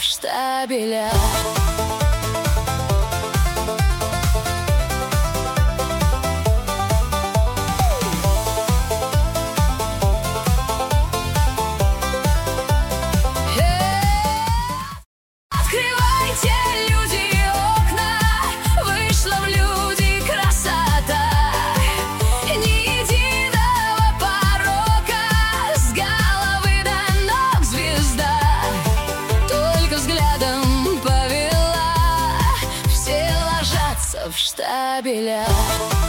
штабелях. Открывайте, люди, окна, вышла в люди красота. Ни единого порока, с головы до ног звезда. Только взглядом повела, все ложатся в штабелях.